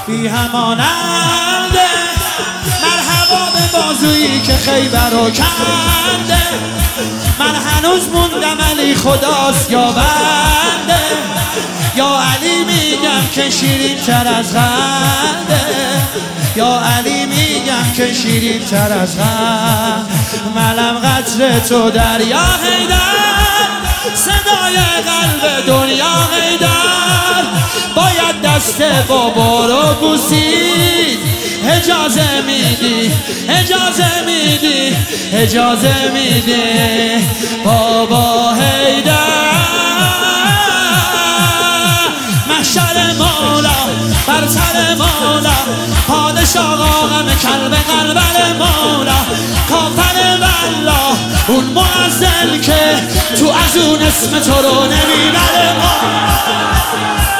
بی هماننده، مرحبا به بازویی که خیبر رو کنده. من هنوز موندم علی خداست یا بنده، یا علی میگم که شیرین تر از خنده، یا علی میگم که شیرین تر از خنده. منم قطر تو دریا حیدر، صدای قلب دنیا حیدر. باید دست بابا رو بوسید، اجازه میدی اجازه میدی اجازه میدی بابا حیدر. محشر مولا بر سر مولا، پادشاه آقم کلب قلبر مولا. کافر والله اون معزل که تو از اون اسم تو رو نمیبره.